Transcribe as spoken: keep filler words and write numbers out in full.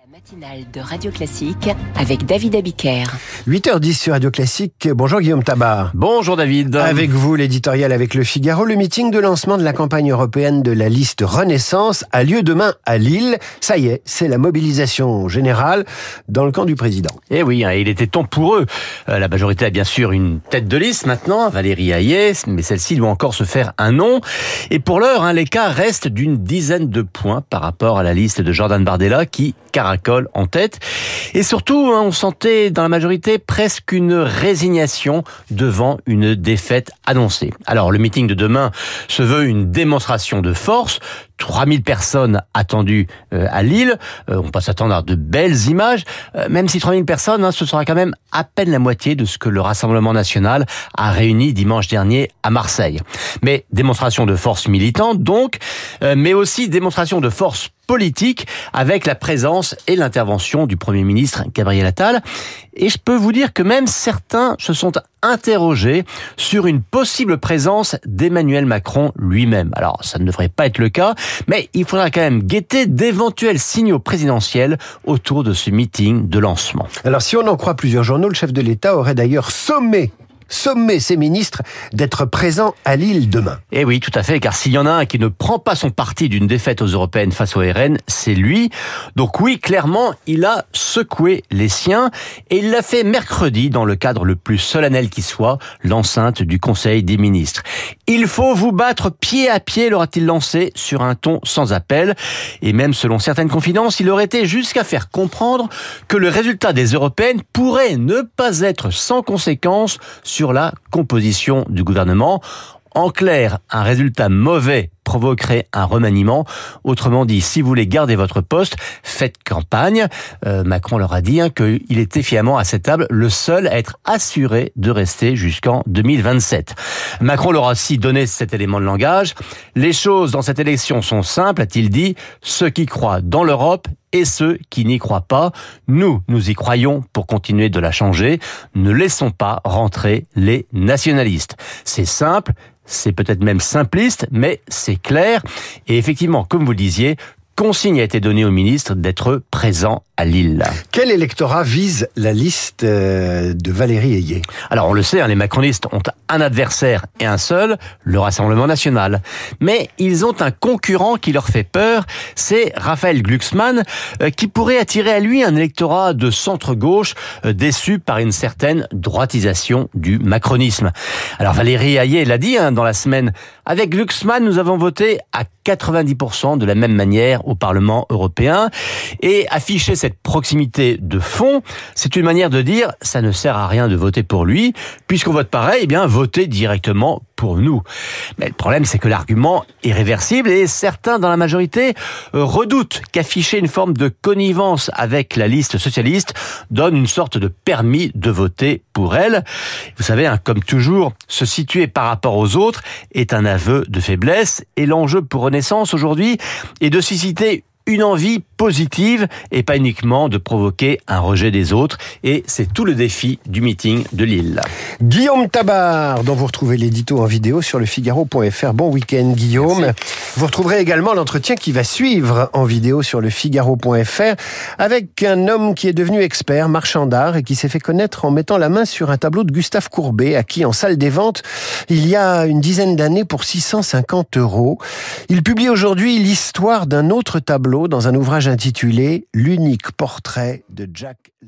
La matinale de Radio Classique avec David Abiker. huit heures dix sur Radio Classique. Bonjour Guillaume Tabar. Bonjour David. Avec vous, l'éditorial avec Le Figaro. Le meeting de lancement de la campagne européenne de la liste Renaissance a lieu demain à Lille. Ça y est, c'est la mobilisation générale dans le camp du président. Eh oui, il était temps pour eux. La majorité a bien sûr une tête de liste maintenant, Valérie Hayé, mais celle-ci doit encore se faire un nom. Et pour l'heure, l'écart reste d'une dizaine de points par rapport à la liste de Jordan Bardella qui caracole en tête. Et surtout, on sentait dans la majorité presque une résignation devant une défaite annoncée. Alors, le meeting de demain se veut une démonstration de force. trois mille personnes attendues à Lille. On peut s'attendre à de belles images. Même si trois mille personnes, ce sera quand même à peine la moitié de ce que le Rassemblement national a réuni dimanche dernier à Marseille. Mais démonstration de force militante donc, mais aussi démonstration de force politique avec la présence et l'intervention du Premier ministre Gabriel Attal. Et je peux vous dire que même certains se sont interrogés sur une possible présence d'Emmanuel Macron lui-même. Alors, ça ne devrait pas être le cas, mais il faudra quand même guetter d'éventuels signaux présidentiels autour de ce meeting de lancement. Alors, si on en croit plusieurs journaux, le chef de l'État aurait d'ailleurs sommé sommer ses ministres d'être présents à Lille demain. Eh oui, tout à fait, car s'il y en a un qui ne prend pas son parti d'une défaite aux européennes face au R N, c'est lui. Donc oui, clairement, il a secoué les siens, et il l'a fait mercredi dans le cadre le plus solennel qui soit, l'enceinte du Conseil des ministres. Il faut vous battre pied à pied, l'aura-t-il lancé, sur un ton sans appel. Et même selon certaines confidences, il aurait été jusqu'à faire comprendre que le résultat des européennes pourrait ne pas être sans conséquence sur la composition du gouvernement. En clair, un résultat mauvais provoquerait un remaniement. Autrement dit, si vous voulez garder votre poste, faites campagne. Euh, Macron leur a dit hein, qu'il était finalement à cette table le seul à être assuré de rester jusqu'en deux mille vingt-sept. Macron leur a aussi donné cet élément de langage. Les choses dans cette élection sont simples, a-t-il dit. Ceux qui croient dans l'Europe et ceux qui n'y croient pas. Nous, nous y croyons pour continuer de la changer. Ne laissons pas rentrer les nationalistes. C'est simple. C'est peut-être même simpliste, mais c'est clair. Et effectivement, comme vous le disiez, consigne a été donnée au ministre d'être présent à Lille. Quel électorat vise la liste de Valérie Hayé ? Alors on le sait, les macronistes ont un adversaire et un seul, le Rassemblement national. Mais ils ont un concurrent qui leur fait peur, c'est Raphaël Glucksmann, qui pourrait attirer à lui un électorat de centre-gauche déçu par une certaine droitisation du macronisme. Alors Valérie Hayé l'a dit dans la semaine, avec Glucksmann, nous avons voté à quatre-vingt-dix pour cent de la même manière au Parlement européen. Et afficher cette proximité de fond, c'est une manière de dire ça ne sert à rien de voter pour lui, puisqu'on vote pareil, eh bien votez directement pour nous. Mais le problème, c'est que l'argument est réversible et certains dans la majorité redoutent qu'afficher une forme de connivence avec la liste socialiste donne une sorte de permis de voter pour elle. Vous savez, hein, comme toujours, se situer par rapport aux autres est un aveu de faiblesse et l'enjeu pour Renaissance aujourd'hui est de susciter une envie positive et pas uniquement de provoquer un rejet des autres. Et c'est tout le défi du meeting de Lille. Guillaume Tabar, dont vous retrouvez l'édito en vidéo sur le figaro point f r. Bon week-end Guillaume. Merci. Vous retrouverez également l'entretien qui va suivre en vidéo sur le figaro point f r avec un homme qui est devenu expert, marchand d'art et qui s'est fait connaître en mettant la main sur un tableau de Gustave Courbet, à qui en salle des ventes il y a une dizaine d'années pour six cent cinquante euros. Il publie aujourd'hui l'histoire d'un autre tableau dans un ouvrage intitulé « L'unique portrait de Jack Léventreur ».